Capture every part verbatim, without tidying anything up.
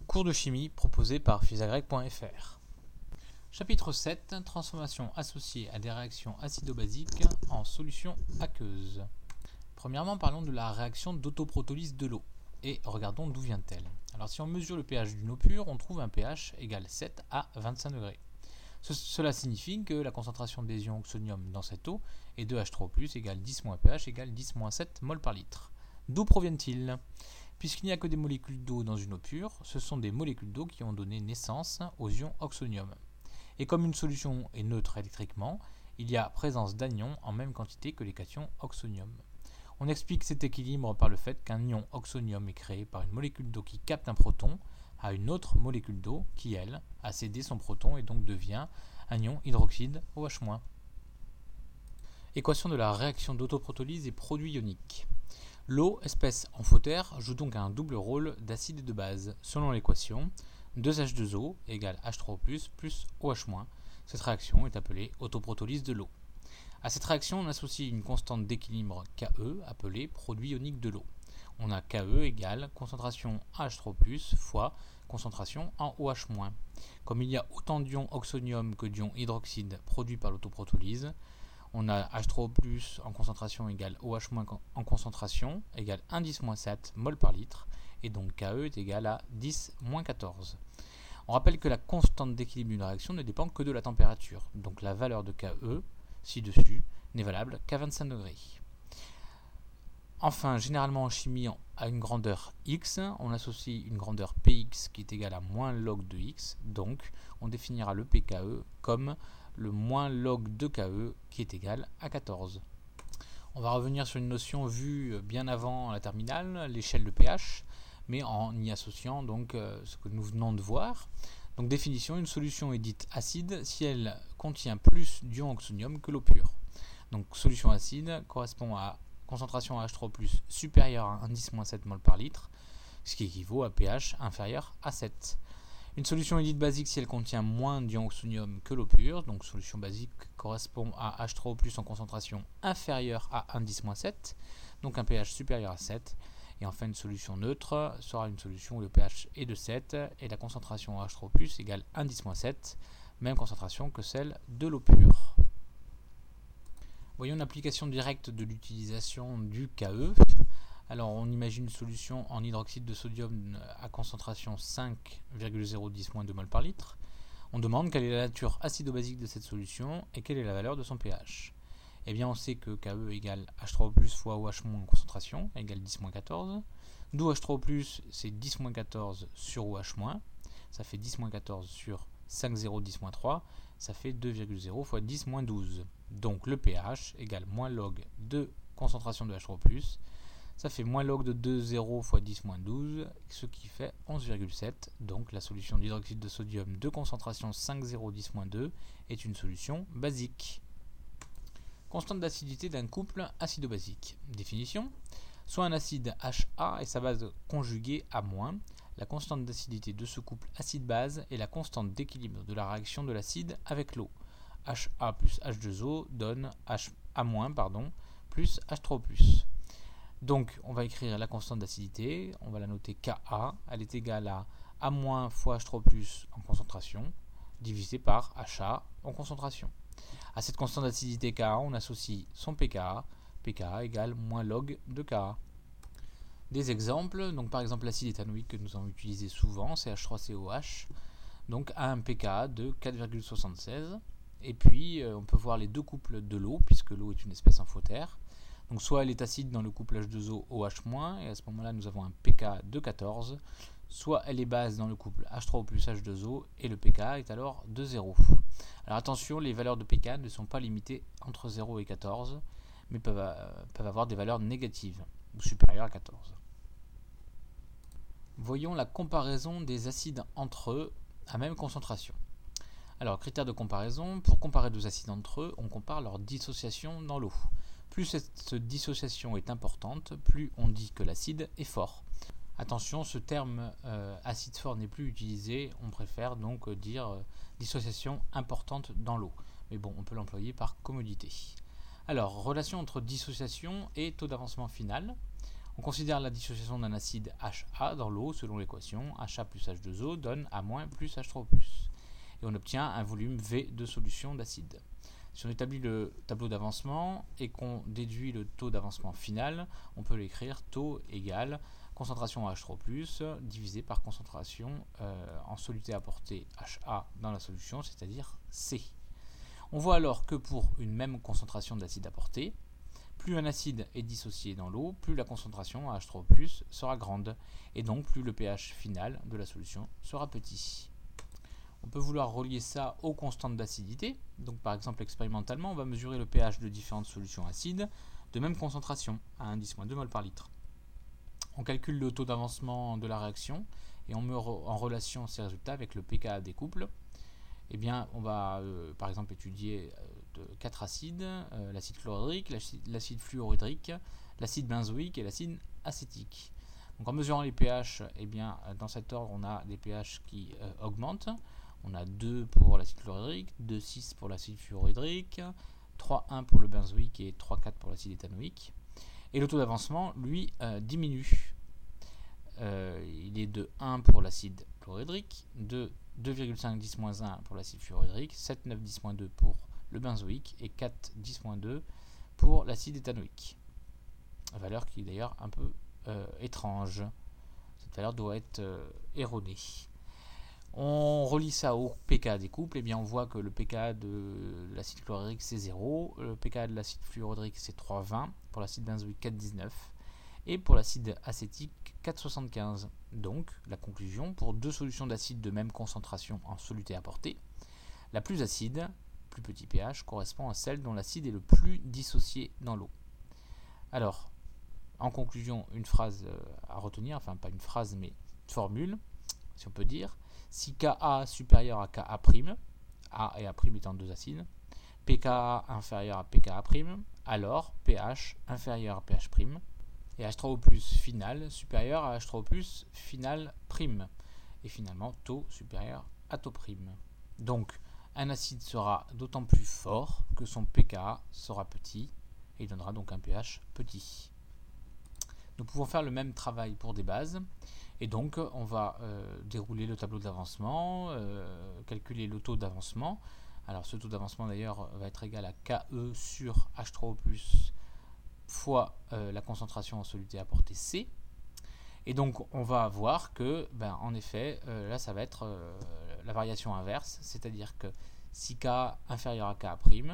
Cours de chimie proposé par physagrec point f r. Chapitre sept. Transformation associée à des réactions acido-basiques en solutions aqueuses. Premièrement, parlons de la réaction d'autoprotolyse de l'eau et regardons d'où vient-elle. Alors si on mesure le pH d'une eau pure, on trouve un pH égal sept à vingt-cinq degrés. Ce, cela signifie que la concentration des ions oxonium dans cette eau est deux H trois O plus égale dix moins pH égale dix moins sept mol par litre. D'où proviennent-ils ? Puisqu'il n'y a que des molécules d'eau dans une eau pure, ce sont des molécules d'eau qui ont donné naissance aux ions oxonium. Et comme une solution est neutre électriquement, il y a présence d'anions en même quantité que les cations oxonium. On explique cet équilibre par le fait qu'un ion oxonium est créé par une molécule d'eau qui capte un proton à une autre molécule d'eau qui, elle, a cédé son proton et donc devient un ion hydroxyde OH-. Équation de la réaction d'autoprotolyse et produit ionique. L'eau, espèce amphotère, joue donc un double rôle d'acide et de base. Selon l'équation, deux H deux O égale H trois O plus plus OH-. Cette réaction est appelée autoprotolyse de l'eau. À cette réaction, on associe une constante d'équilibre Ke appelée produit ionique de l'eau. On a Ke égale concentration H trois O plus fois concentration en OH-. Comme il y a autant d'ions oxonium que d'ions hydroxyde produits par l'autoprotolyse, on a H trois O plus en concentration égale OH- en concentration égale un dix moins sept mol par litre, et donc Ke est égal à dix moins quatorze. On rappelle que la constante d'équilibre d'une réaction ne dépend que de la température, donc la valeur de Ke, ci-dessus, n'est valable qu'à vingt-cinq degrés. Enfin, généralement en chimie, à une grandeur x, on associe une grandeur px qui est égale à moins log de x, donc on définira le pKe comme le moins log de Ke qui est égal à quatorze. On va revenir sur une notion vue bien avant la terminale, l'échelle de pH, mais en y associant donc ce que nous venons de voir. Donc définition, une solution est dite acide si elle contient plus d'ions oxonium que l'eau pure. Donc solution acide correspond à concentration H trois O plus supérieure à un dix moins sept mol par litre, ce qui équivaut à pH inférieur à sept. Une solution est dite basique si elle contient moins d'ions oxonium que l'eau pure, donc solution basique correspond à H trois O plus en concentration inférieure à un dix moins sept, donc un pH supérieur à sept. Et enfin, une solution neutre sera une solution où le pH est de sept et la concentration H trois O plus égale un dix moins sept, même concentration que celle de l'eau pure. Voyons l'application directe de l'utilisation du Ke. Alors, on imagine une solution en hydroxyde de sodium à concentration cinq virgule zéro dix moins deux mol par litre. On demande quelle est la nature acido-basique de cette solution et quelle est la valeur de son pH. Eh bien, on sait que Ke égale H trois O plus fois OH- en concentration, égale dix moins quatorze. D'où H trois O plus, c'est dix moins quatorze sur OH-. Ça fait dix moins quatorze sur cinq virgule zéro dix moins trois. Ça fait deux virgule zéro fois dix moins douze. Donc le pH égale moins log de concentration de H trois O plus. Ça fait moins log de deux virgule zéro fois dix moins douze, ce qui fait onze virgule sept. Donc la solution d'hydroxyde de sodium de concentration cinq virgule zéro dix moins deux est une solution basique. Constante d'acidité d'un couple acido-basique. Définition. Soit un acide Ha et sa base conjuguée à-. La constante d'acidité de ce couple acide-base est la constante d'équilibre de la réaction de l'acide avec l'eau. Ha plus H deux O donne Ha- pardon, plus H trois O plus. Donc, on va écrire la constante d'acidité, on va la noter Ka, elle est égale à A- fois H trois O plus en concentration, divisé par Ha en concentration. À cette constante d'acidité Ka, on associe son pKa, pKa égale moins log de Ka. Des exemples, donc par exemple l'acide éthanoïque que nous avons utilisé souvent, c'est H trois C O H, donc a un pKa de quatre virgule soixante-seize. Et puis euh, on peut voir les deux couples de l'eau, puisque l'eau est une espèce amphotère. Donc soit elle est acide dans le couple H deux O OH-, et à ce moment-là nous avons un pK de quatorze, soit elle est base dans le couple H trois O plus H deux O, et le pK est alors de zéro. Alors attention, les valeurs de pK ne sont pas limitées entre zéro et quatorze, mais peuvent, euh, peuvent avoir des valeurs négatives, ou supérieures à quatorze. Voyons la comparaison des acides entre eux à même concentration. Alors, critère de comparaison, pour comparer deux acides entre eux, on compare leur dissociation dans l'eau. Plus cette dissociation est importante, plus on dit que l'acide est fort. Attention, ce terme euh, acide fort n'est plus utilisé, on préfère donc dire euh, dissociation importante dans l'eau. Mais bon, on peut l'employer par commodité. Alors, relation entre dissociation et taux d'avancement final. On considère la dissociation d'un acide H A dans l'eau selon l'équation H A plus H deux O donne A- plus H trois O plus. Et on obtient un volume V de solution d'acide. Si on établit le tableau d'avancement et qu'on déduit le taux d'avancement final, on peut l'écrire taux égale concentration H trois O plus divisé par concentration euh, en soluté apportée H A dans la solution, c'est-à-dire C. On voit alors que pour une même concentration d'acide apportée, plus un acide est dissocié dans l'eau, plus la concentration H trois O plus sera grande, et donc plus le pH final de la solution sera petit. On peut vouloir relier ça aux constantes d'acidité. Donc par exemple expérimentalement, on va mesurer le pH de différentes solutions acides de même concentration, à indice moins deux mol par litre. On calcule le taux d'avancement de la réaction et on met en relation ces résultats avec le pKa des couples. Eh bien, on va euh, par exemple étudier euh, de quatre acides, euh, l'acide chlorhydrique, l'acide fluorhydrique, l'acide benzoïque et l'acide acétique. Donc en mesurant les pH, eh bien, dans cet ordre, on a des pH qui euh, augmentent. On a deux pour l'acide chlorhydrique, deux virgule six pour l'acide fluorhydrique, trois virgule un pour le benzoïque et trois virgule quatre pour l'acide éthanoïque. Et le taux d'avancement, lui, euh, diminue. Euh, il est de un pour l'acide chlorhydrique, de deux virgule cinq dix moins un pour l'acide fluorhydrique, sept virgule neuf dix moins deux pour le benzoïque et quatre virgule dix moins deux pour l'acide éthanoïque. La valeur qui est d'ailleurs un peu euh, étrange. Cette valeur doit être euh, erronée. On relie ça au pKa des couples, et bien on voit que le pKa de l'acide chlorhydrique c'est zéro, le pKa de l'acide fluorhydrique c'est trois virgule vingt, pour l'acide benzoïque quatre virgule dix-neuf et pour l'acide acétique quatre virgule soixante-quinze. Donc la conclusion, pour deux solutions d'acide de même concentration en soluté apportée, la plus acide, plus petit pH, correspond à celle dont l'acide est le plus dissocié dans l'eau. Alors, en conclusion, une phrase à retenir, enfin pas une phrase mais une formule, si on peut dire. Si Ka supérieur à Ka', A et A' étant deux acides, pKa inférieur à pKa', alors pH inférieur à pH', et H trois O plus final supérieur à H trois O plus final prime, et finalement taux supérieur à taux prime. Donc un acide sera d'autant plus fort que son pKa sera petit, et il donnera donc un pH petit. Nous pouvons faire le même travail pour des bases. Et donc, on va euh, dérouler le tableau d'avancement, euh, calculer le taux d'avancement. Alors, ce taux d'avancement, d'ailleurs, va être égal à Ke sur H trois O plus fois euh, la concentration en soluté apportée C. Et donc, on va voir que, ben, en effet, euh, là, ça va être euh, la variation inverse, c'est-à-dire que si K inférieur à Ka',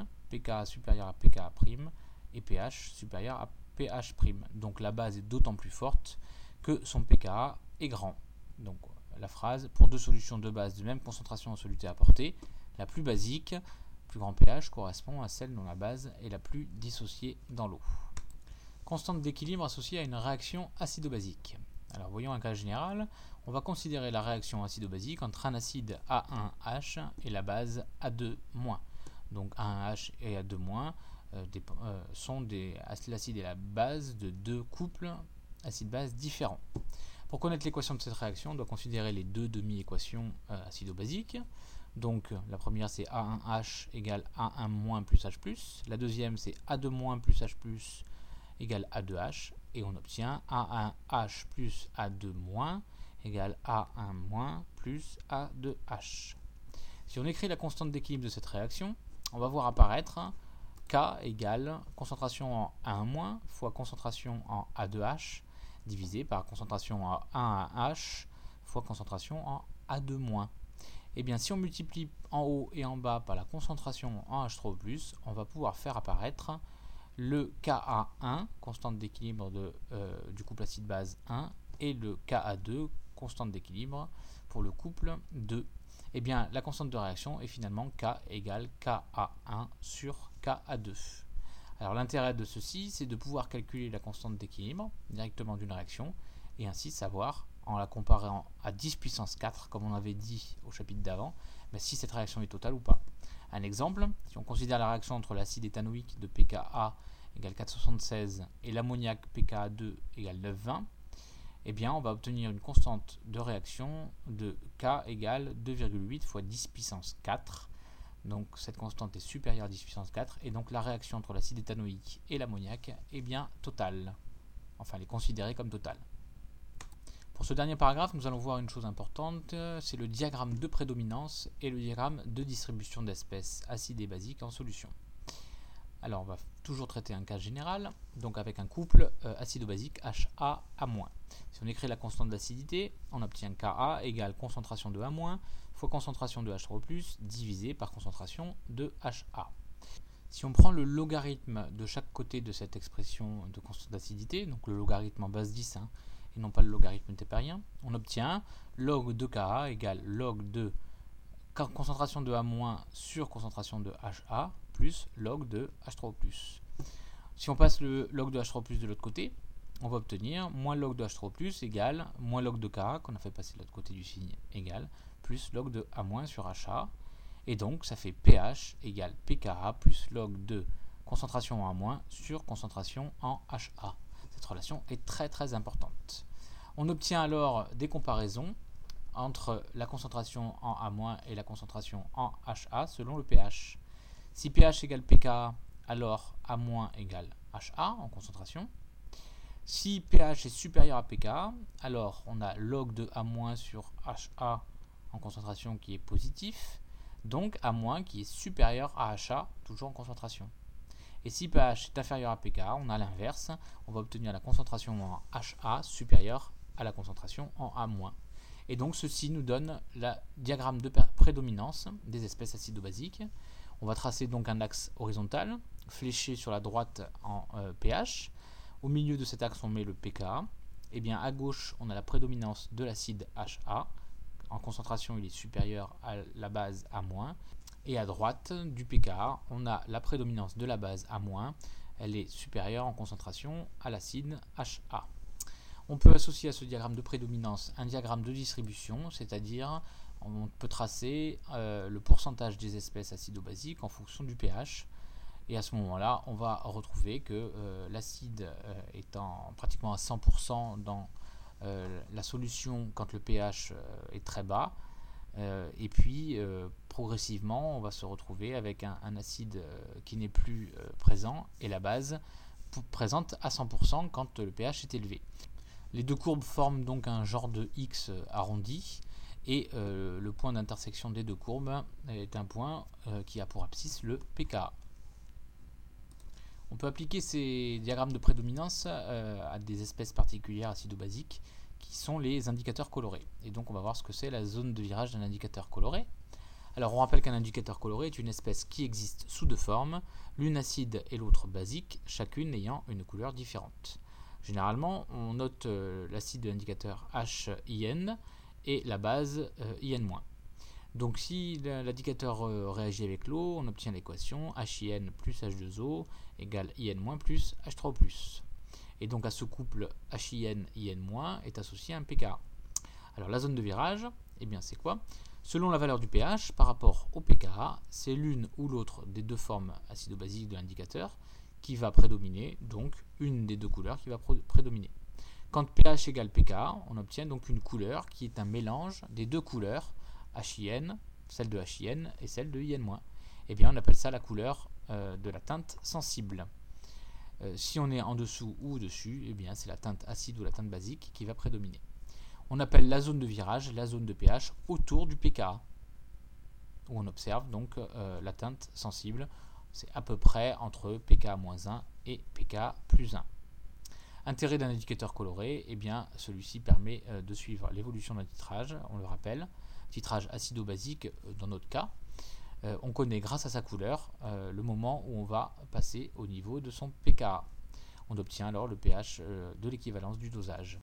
pKa supérieur à pKa' et pH supérieur à pH'. Donc, la base est d'autant plus forte que son pKa est grand. Donc la phrase, pour deux solutions de base de même concentration en soluté apportée, la plus basique, plus grand pH, correspond à celle dont la base est la plus dissociée dans l'eau. Constante d'équilibre associée à une réaction acido-basique. Alors voyons un cas général, on va considérer la réaction acido-basique entre un acide A un H et la base A deux moins. Donc A un H et A deux moins euh, euh, sont des, l'acide et la base de deux couples acide-base différents. Pour connaître l'équation de cette réaction, on doit considérer les deux demi-équations euh, acido-basiques. Donc la première c'est A un H égale A un moins plus H plus. La deuxième c'est A deux moins plus H plus égale A deux H. Et on obtient A un H plus A deux moins égale A un moins plus A deux H. Si on écrit la constante d'équilibre de cette réaction, on va voir apparaître K égale concentration en A un moins fois concentration en A deux H divisé par concentration en A un H fois concentration en A deux moins. Et bien si on multiplie en haut et en bas par la concentration en H trois O plus, on va pouvoir faire apparaître le Ka un, constante d'équilibre de, euh, du couple acide-base un, et le Ka deux, constante d'équilibre pour le couple deux. Et bien la constante de réaction est finalement K égale Ka un sur Ka deux. Alors l'intérêt de ceci, c'est de pouvoir calculer la constante d'équilibre directement d'une réaction et ainsi savoir, en la comparant à dix puissance quatre, comme on avait dit au chapitre d'avant, ben si cette réaction est totale ou pas. Un exemple, si on considère la réaction entre l'acide éthanoïque de pKa égale quatre virgule soixante-seize et l'ammoniac pKa deux égale neuf virgule vingt, eh bien on va obtenir une constante de réaction de K égale deux virgule huit fois dix puissance quatre. Donc cette constante est supérieure à dix puissance quatre et donc la réaction entre l'acide éthanoïque et l'ammoniac est bien totale. enfin les considérer comme totales. Pour ce dernier paragraphe, nous allons voir une chose importante, c'est le diagramme de prédominance et le diagramme de distribution d'espèces acides et basiques en solution. Alors on va toujours traiter un cas général, donc avec un couple euh, acido-basique H A A-. Si on écrit la constante d'acidité, on obtient Ka égale concentration de A- fois concentration de H trois plus divisé par concentration de H A. Si on prend le logarithme de chaque côté de cette expression de constante d'acidité, donc le logarithme en base dix, hein, et non pas le logarithme tépérien, on obtient log de Ka égale log de concentration de A- sur concentration de H A plus log de H trois plus. Si on passe le log de H trois plus de l'autre côté, on va obtenir moins log de H trois plus égale moins log de Ka, qu'on a fait passer de l'autre côté du signe, égale plus log de A- sur H A. Et donc ça fait pH égale pKa plus log de concentration en A- sur concentration en H A. Cette relation est très très importante. On obtient alors des comparaisons entre la concentration en A- et la concentration en H A selon le pH. Si pH égale pKa, alors A- égale H A en concentration. Si pH est supérieur à pKa, alors on a log de A- sur H A en concentration qui est positif, donc A- qui est supérieur à H A, toujours en concentration. Et si pH est inférieur à pKa, on a l'inverse, on va obtenir la concentration en H A supérieure à la concentration en A-. Et donc ceci nous donne le diagramme de prédominance des espèces acido-basiques. On va tracer donc un axe horizontal, fléché sur la droite en euh, pH. Au milieu de cet axe, on met le pKa. Et bien à gauche, on a la prédominance de l'acide H A. En concentration, il est supérieur à la base A-. Et à droite du pKa, on a la prédominance de la base A-. Elle est supérieure en concentration à l'acide H A. On peut associer à ce diagramme de prédominance un diagramme de distribution, c'est-à-dire on peut tracer euh, le pourcentage des espèces acido-basiques en fonction du pH. Et à ce moment-là, on va retrouver que euh, l'acide euh, est en, pratiquement à cent pour cent dans euh, la solution quand le pH euh, est très bas. Euh, et puis, euh, progressivement, on va se retrouver avec un, un acide euh, qui n'est plus euh, présent et la base présente à cent pour cent quand le pH est élevé. Les deux courbes forment donc un genre de X arrondi et euh, le point d'intersection des deux courbes est un point euh, qui a pour abscisse le pKa. On peut appliquer ces diagrammes de prédominance euh, à des espèces particulières acido-basiques qui sont les indicateurs colorés. Et donc on va voir ce que c'est la zone de virage d'un indicateur coloré. Alors on rappelle qu'un indicateur coloré est une espèce qui existe sous deux formes, l'une acide et l'autre basique, chacune ayant une couleur différente. Généralement, on note euh, l'acide de l'indicateur H I N et la base euh, I N-. Donc si l'indicateur euh, réagit avec l'eau, on obtient l'équation H I N plus H deux O égale I N- plus H trois plus. Et donc à ce couple H I N I N- est associé un pKa. Alors la zone de virage, eh bien c'est quoi? Selon la valeur du pH par rapport au pKa, c'est l'une ou l'autre des deux formes acido-basiques de l'indicateur qui va prédominer, donc une des deux couleurs qui va prédominer. Quand pH égale pKa, on obtient donc une couleur qui est un mélange des deux couleurs H I N, celle de H I N et celle de I N-. Eh bien on appelle ça la couleur euh, de la teinte sensible. Euh, si on est en dessous ou au-dessus, eh bien c'est la teinte acide ou la teinte basique qui va prédominer. On appelle la zone de virage la zone de pH autour du pKa, où on observe donc euh, la teinte sensible. C'est à peu près entre pKa moins un et pKa plus un. Intérêt d'un indicateur coloré, eh bien celui-ci permet euh, de suivre l'évolution d'un titrage, on le rappelle, titrage acido-basique euh, dans notre cas. Euh, on connaît grâce à sa couleur euh, le moment où on va passer au niveau de son pKa. On obtient alors le pH euh, de l'équivalence du dosage.